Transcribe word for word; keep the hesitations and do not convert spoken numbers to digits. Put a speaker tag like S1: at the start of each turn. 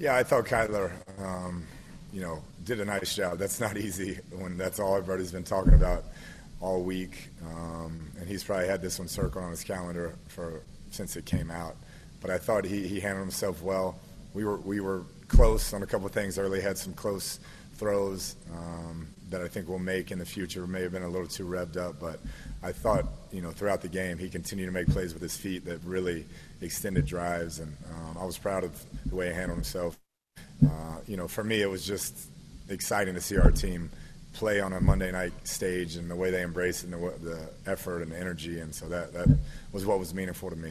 S1: Yeah, I thought Kyler, um, you know, did a nice job. That's not easy when that's all everybody's been talking about all week. Um, and he's probably had this one circled on his calendar for since it came out. But I thought he, he handled himself well. We were we were close on a couple of things early. Had some close throws um, that I think we'll make in the future. May have been a little too revved up, but I thought, you know, throughout the game he continued to make plays with his feet that really extended drives, and um, I was proud of the way he handled himself. Uh, you know, for me, it was just exciting to see our team play on a Monday night stage and the way they embraced it and the, the effort and the energy, and so that, that was what was meaningful to me.